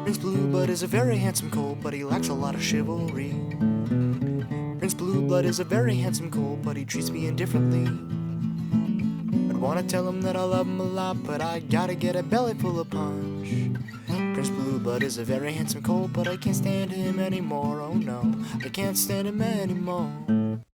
Prince Blueblood is a very handsome colt, but he lacks a lot of chivalry. Prince Blueblood is a very handsome colt, but he treats me indifferently. I'd wanna tell him that I love him a lot, but I gotta get a belly full of punch. Prince Blueblood is a very handsome colt, but I can't stand him anymore, oh no, I can't stand him anymore.